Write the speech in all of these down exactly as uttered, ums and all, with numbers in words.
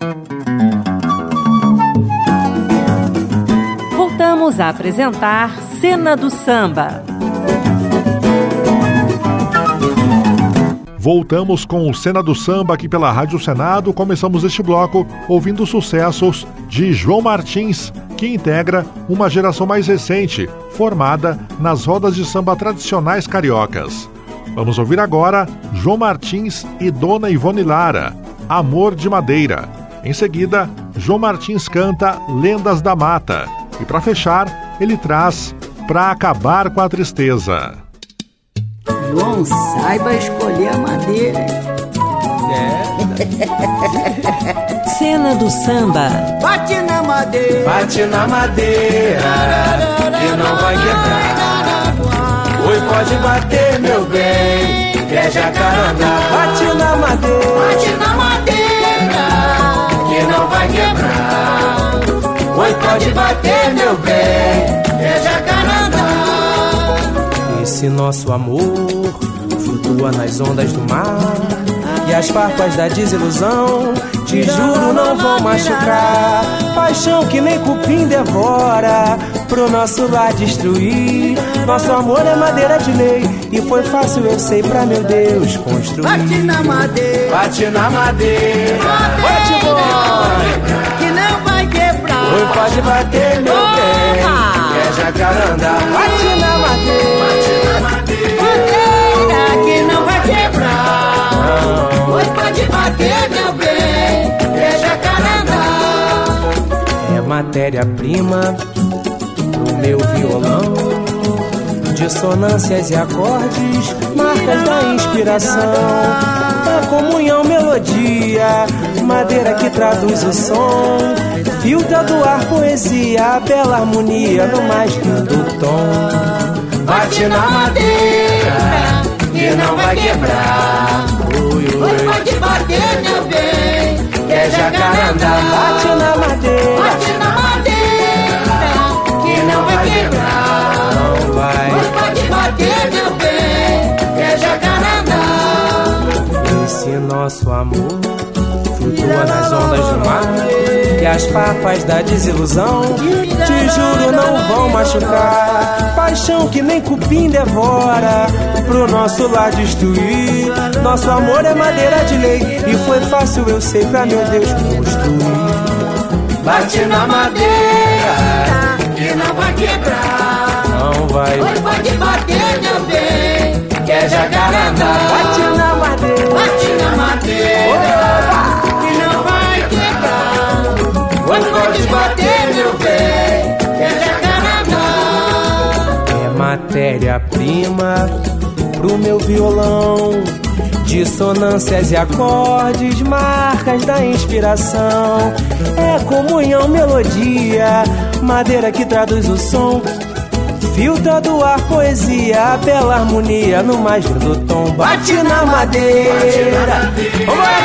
Voltamos a apresentar Cena do Samba. Voltamos com o Cena do Samba aqui pela Rádio Senado. Começamos este bloco ouvindo sucessos de João Martins, que integra uma geração mais recente, formada nas rodas de samba tradicionais cariocas. Vamos ouvir agora João Martins e Dona Ivone Lara, Amor de Madeira. Em seguida, João Martins canta Lendas da Mata. E para fechar, ele traz Pra Acabar com a Tristeza. João, saiba escolher a madeira. É. Cena do Samba. Bate na madeira, bate na madeira, que não vai quebrar. Oi, pode bater, meu bem, que é jacarandá. Bate na madeira, bate na madeira, que não vai quebrar. Oi, pode bater, meu bem, que é jacarandá. Esse nosso amor flutua nas ondas do mar, e as farpas da desilusão, te juro, não vão machucar. Paixão que nem cupim devora, pro nosso lar destruir. Nosso amor é madeira de lei, e foi fácil, eu sei, pra meu Deus construir. bate na madeira, bate na madeira, bate, bate que não vai quebrar. Oi, pode bater, meu Opa! bem, que é jacarandá. Bate na madeira, bate na madeira, que não vai quebrar. Oi, pode bater, meu bem, que é jacarandá. é matéria-prima pro meu violão, dissonâncias e acordes, marcas da inspiração. É comunhão, melodia, madeira que traduz o som, filtra do ar, poesia, bela harmonia no mais lindo tom. Bate na madeira, que não vai quebrar. Ui, ui. Oi, pode bater, meu bem, Que é jacarandá. Bate na madeira, bate na madeira, que não vai quebrar. não vai. Oi, pode bater, meu bem, que é jacarandá. Esse nosso amor flutua nas ondas do mar, e as farpas da desilusão, te juro, não vão machucar. Paixão que nem cupim devora, pro nosso lar destruir. Nosso amor é madeira de lei, e foi fácil, eu sei, pra meu Deus construir. Bate na madeira, Que não vai quebrar. não vai. Oi, pode bater, meu bem, Que é jacarandá. Bate na madeira, bate na madeira, que não vai quebrar. Oi, pode bater, meu bem, que é jacarandá. é matéria-prima pro meu violão, dissonâncias e acordes, marcas da inspiração. É comunhão, melodia, madeira que traduz o som, filtra do ar, poesia, bela harmonia no mais lindo tom. Bate na madeira, vambora,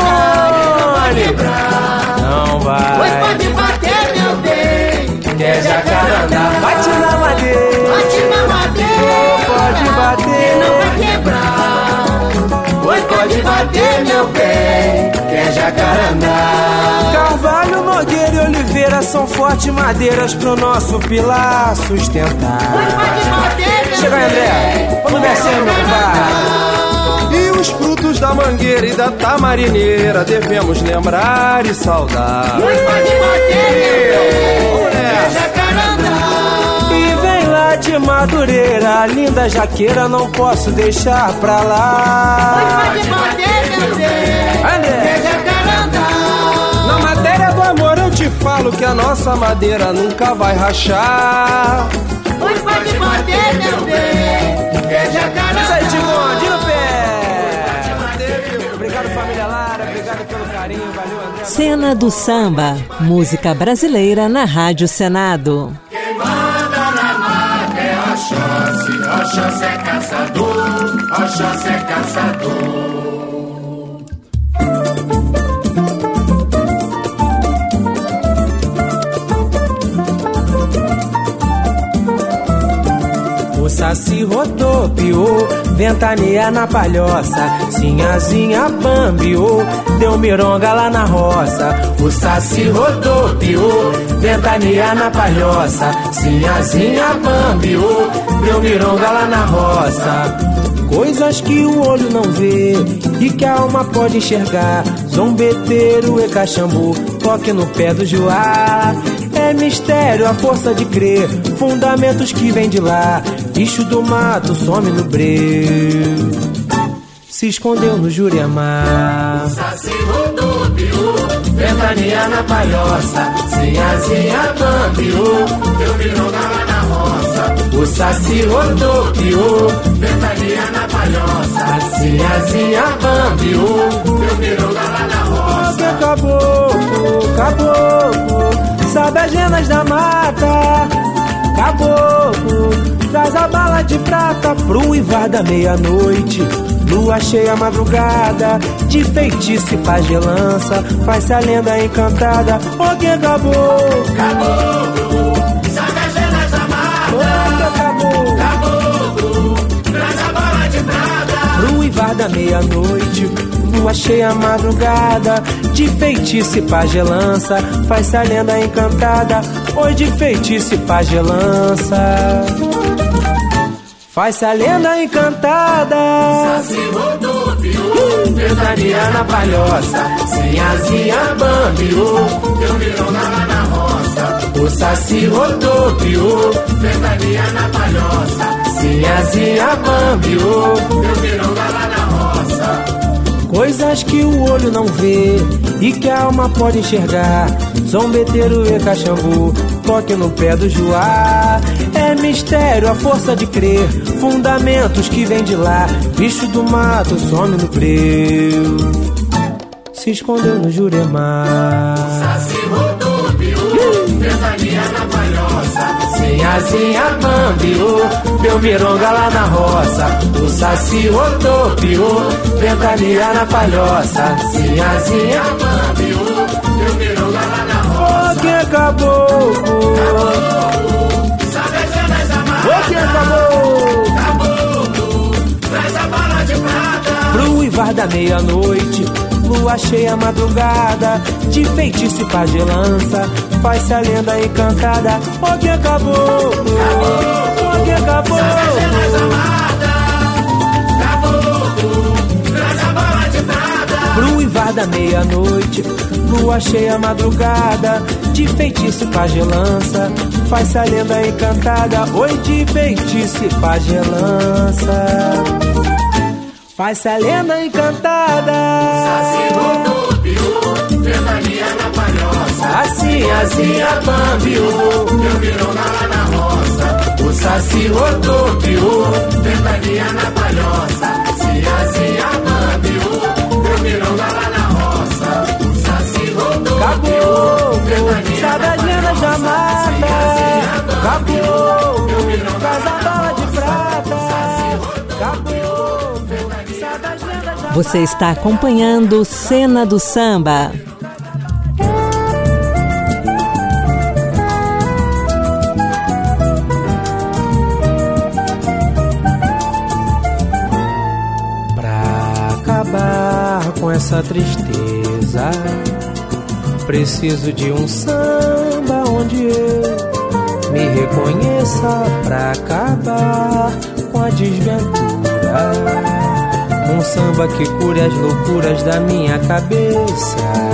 Dona Ivone! Não Oi, vai, pode bater, meu bem, que é jacarandá. Bate na madeira, bate na madeira, pode bater, não vai quebrar. Oi, pode bater, meu bem, que é jacarandá. Carvalho, Nogueira e Oliveira são fortes madeiras pro nosso pilar sustentar. Oi, pode bater, meu Chega aí, André, bem, vamos descer, meu pai. E os frutos da mangueira e da tamarineira devemos lembrar e saudar. Oi, pode bater, meu bem, que é jacarandá. E vem lá de Madureira, a linda jaqueira, não posso deixar pra Oi, lá. pode bater, meu bem, André. que é jacarandá. Na matéria do amor eu te falo que a nossa madeira nunca vai rachar. Oi, pode bater, meu bem, que é jacarandá. Isso aí, Timon, no pé. Obrigado, família Lara, obrigado pelo carinho, valeu, André. Cena do Samba, música brasileira na Rádio Senado. Quem manda na mata é Oxóssi, Oxóssi é caçador, Oxóssi é caçador. O saci rodopiou, ventania na palhoça, sinhazinha bambiou, deu mironga lá na roça. O saci rodopiou, ventania na palhoça, sinhazinha bambiou, deu mironga lá na roça. Coisas que o olho não vê e que a alma pode enxergar. Zombeteiro e cachambu, toque no pé do joá. É mistério, a força de crer, fundamentos que vem de lá. Bicho do mato some no breu, se escondeu no Juremar. O saci rodopiou, ventania na palhoça, sinhazinha bambiou, deu mironga lá na roça. O saci rodopiou, ventania na palhoça, sinhazinha bambiou, deu mironga lá na roça. Caboclo, caboclo, sabe as genas da mata. Caboclo, traz a bala de prata pro uivar da meia-noite. Lua cheia madrugada, de feitiço e pagelança, faz-se a lenda encantada. O que caboclo? Caboclo, sabe as genas da mata. O que caboclo? Caboclo, traz a bala de prata pro uivar da meia-noite. Lua cheia madrugada, de feitiço e pagelança, faz-se a lenda encantada. Oi, de feitiço e pagelança, faz-se a lenda encantada. Saci rodopiou, ventania na palhoça, sinhazinha bambiou, deu mironga lá na roça. O saci rodopiou, ventania na palhoça, sinhazinha bambiou, deu mironga lá na roça. Coisas que o olho não vê e que a alma pode enxergar. Zombeteiro e cachambu, toque no pé do joá. É mistério, a força de crer, fundamentos que vem de lá. Bicho do mato some no breu, se escondeu no Juremar. Saci rodopiou, ventania na palhoça, sinhazinha bambiou, deu mironga lá na roça. O saci rodopiou, ventania na palhoça, sinhazinha bambiou, deu mironga lá na roça. O que caboclo? Caboclo, sabe as genas da mata. O que caboclo? Caboclo, traz a bala de prata pro uivar da meia-noite. Lua cheia madrugada, de feitiço e pagelança, faz-se a lenda encantada. O que caboclo? Caboclo, o que caboclo? sabe as genas da mata. Caboclo, traz a bala de prata pro uivar da meia-noite. Lua cheia madrugada, de feitiço e pagelança, faz-se a lenda encantada. Oi, de feitiço e pagelança, faz-se a lenda encantada. Saci rodopiou, ventania na palhoça, A sinhazinha bambiou, deu mironga lá na roça. o saci rodopiou, Ventania na palhoça, sinhazinha bambiou, deu mironga lá na roça. O saci rodopiou, caboclo, sabe as genas da mata. Caboclo, traz a bala de prata. Caboclo, sabe as genas da mata. Você está acompanhando Cena do Samba. Pra acabar com essa tristeza, preciso de um samba onde eu me reconheça. Pra acabar com a desventura, um samba que cure as loucuras da minha cabeça.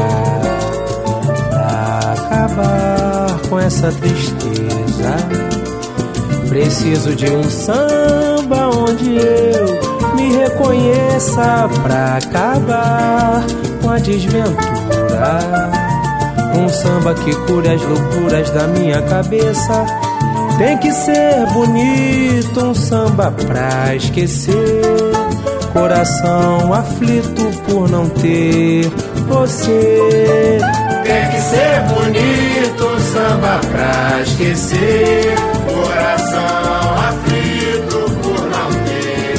Pra acabar com essa tristeza, preciso de um samba onde eu me reconheça. Pra acabar com a desventura, um samba que cure as loucuras da minha cabeça. Tem que ser bonito, um samba pra esquecer. Coração aflito por não ter você. Tem que ser bonito, um samba pra esquecer. Coração aflito por não ter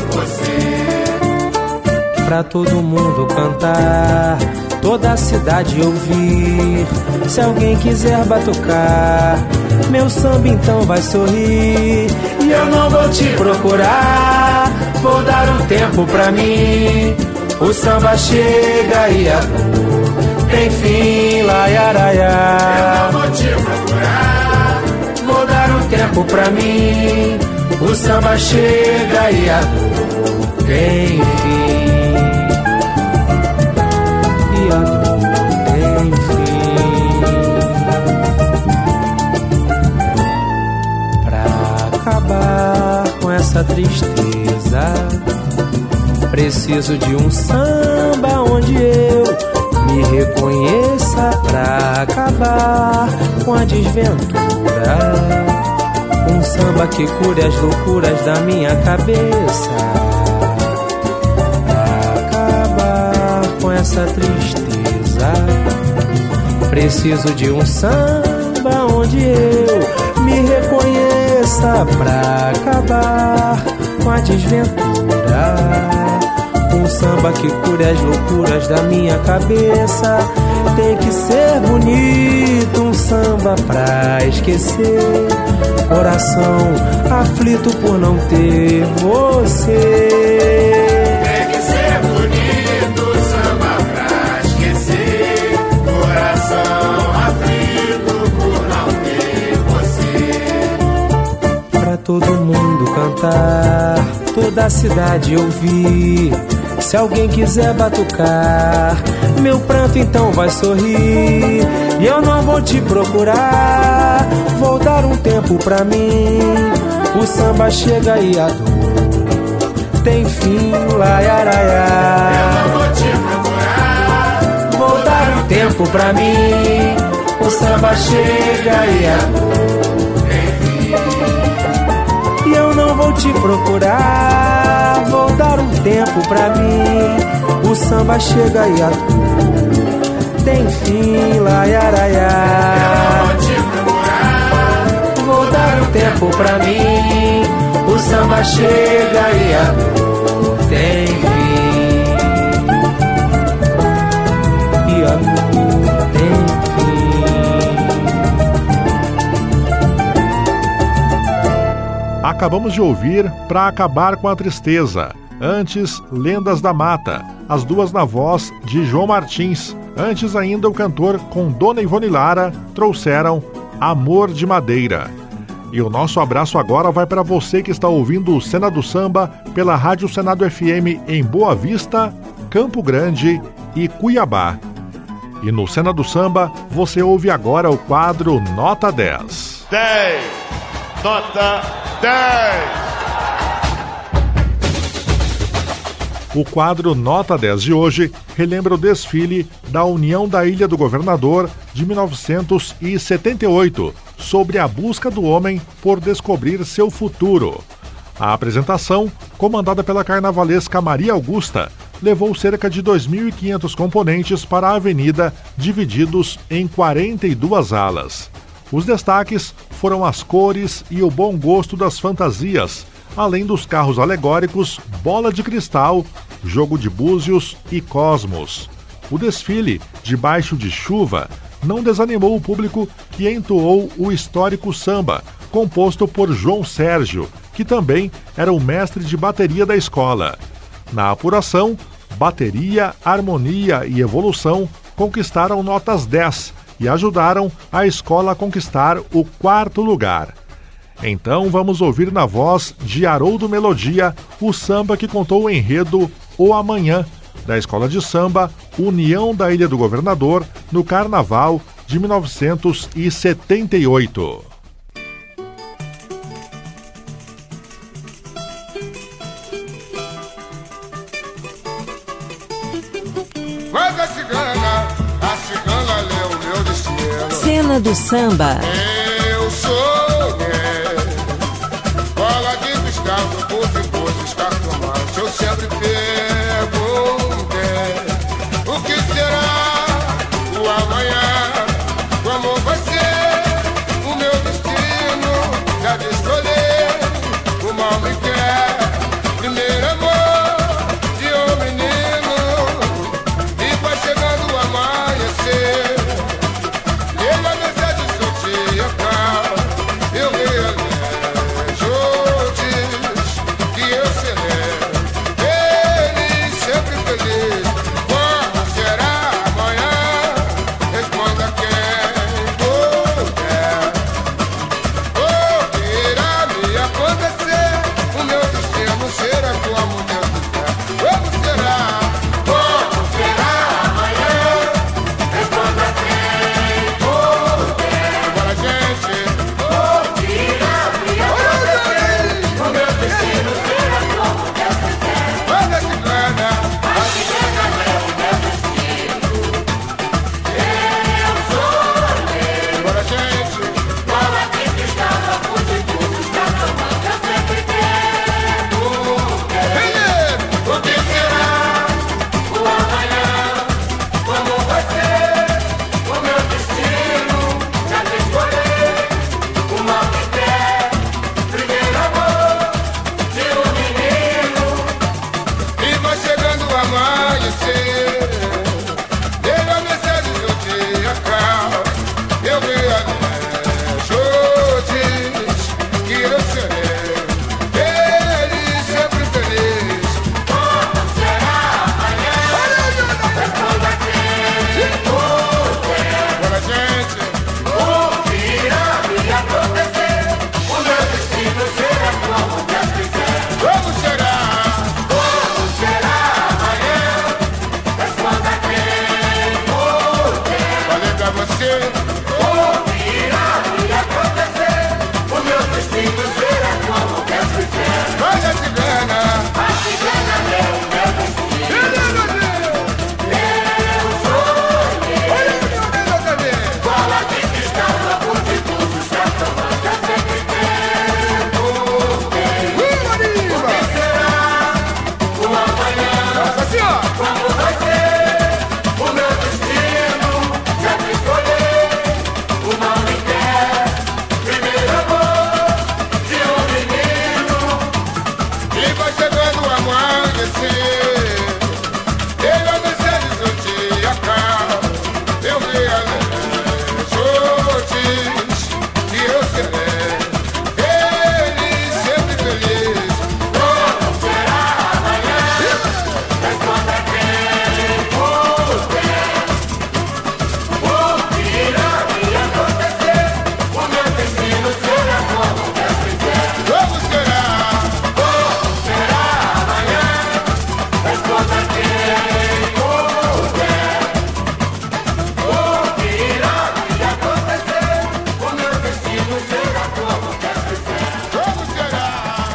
você. Pra todo mundo cantar, toda a cidade ouvir. Se alguém quiser batucar, meu samba então vai sorrir. E eu não vou te procurar, vou dar um tempo pra mim. O samba chega e a dor tem fim, laiaraiá. Eu não vou te procurar, vou dar um tempo pra mim. O samba chega e a dor tem fim. E a dor tem fim. Pra acabar com essa tristeza, preciso de um samba onde eu me reconheça. Pra acabar com a desventura, um samba que cure as loucuras da minha cabeça. Pra acabar com essa tristeza, preciso de um samba onde eu me reconheça. Pra acabar com a desventura, um samba que cure as loucuras da minha cabeça. Tem que ser bonito, um samba pra esquecer. Coração aflito por não ter você. Tem que ser bonito, samba pra esquecer. Coração aflito por não ter você. Pra todo mundo cantar, toda a cidade ouvir. Se alguém quiser batucar, meu pranto então vai sorrir. E eu não vou te procurar, vou dar um tempo pra mim. O samba chega e a dor tem fim, laiaraiá. Eu não vou te procurar, vou dar um tempo pra mim. O samba chega e a dor tem fim. E eu não vou te procurar, vou dar um tempo pra mim. O samba chega e a dor tem fim, laiaraiá. Eu não vou te procurar, vou dar um tempo pra mim. O samba chega e a dor tem fim. E a dor tem fim. Acabamos de ouvir Pra Acabar com a Tristeza. Antes, Lendas da Mata, as duas na voz de João Martins. Antes ainda, o cantor com Dona Ivone Lara trouxeram Amor de Madeira. E o nosso abraço agora vai para você que está ouvindo o Cena do Samba pela Rádio Senado F M em Boa Vista, Campo Grande e Cuiabá. E no Cena do Samba, você ouve agora o quadro Nota dez. dez. Nota dez. O quadro Nota dez de hoje relembra o desfile da União da Ilha do Governador de mil novecentos e setenta e oito, sobre a busca do homem por descobrir seu futuro. A apresentação, comandada pela carnavalesca Maria Augusta, levou cerca de dois mil e quinhentos componentes para a avenida, divididos em quarenta e duas alas. Os destaques foram as cores e o bom gosto das fantasias, além dos carros alegóricos Bola de Cristal, Jogo de Búzios e Cosmos. O desfile, debaixo de chuva, não desanimou o público, que entoou o histórico samba, composto por João Sérgio, que também era o mestre de bateria da escola. Na apuração, bateria, harmonia e evolução conquistaram notas dez e ajudaram a escola a conquistar o quarto lugar. Então vamos ouvir na voz de Haroldo Melodia o samba que contou o enredo O Amanhã, da Escola de Samba União da Ilha do Governador, no Carnaval de mil novecentos e setenta e oito. Quando a cigana, a cigana leu o meu destino. Cena do Samba. Eu sonhei, bola de cristal, no corpo e coisas cartomantes. Eu sempre perguntei, o que será o amanhã? Como vai ser o meu destino? Já de escolher, o mal me quer. Primeiro amor de um menino, e vai chegando o amanhecer. Ele a mensagem sortia quê? Ouvirá e acontecer, o meu destino será como Deus quiser. Olha a cigana, A cigana é o meu destino. Eu sonhei olha o meu dedo outra vez. bola de cristal, amor de tudo, certo, manda sempre tempo. Uh, Mariva! Será o amanhã, Nossa Senhora! como vai ser o meu destino? Sempre escolher o mal me quer. Primeiro amor de um menino. E vai chegando o amanhecer. Ele amanhece o dia acaba. Eu realizo antes que eu serei feliz, sempre feliz. Como será amanhã? Responda quem puder. Ouvirá e acontecer, o meu destino será como Deus quiser. Como será? Como será amanhã? Responda quem puder. Ouvirá e acontecer, o meu destino será como Deus quiser. Como será?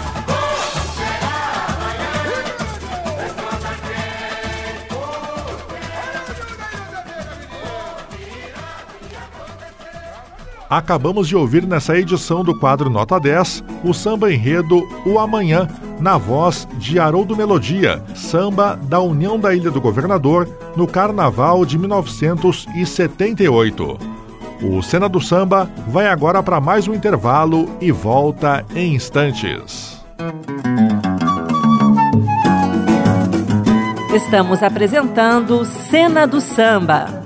Acabamos de ouvir nessa edição do quadro Nota dez o samba enredo O Amanhã, na voz de Haroldo Melodia, samba da União da Ilha do Governador, no Carnaval de mil novecentos e setenta e oito. O Cena do Samba vai agora para mais um intervalo e volta em instantes. Estamos apresentando Cena do Samba.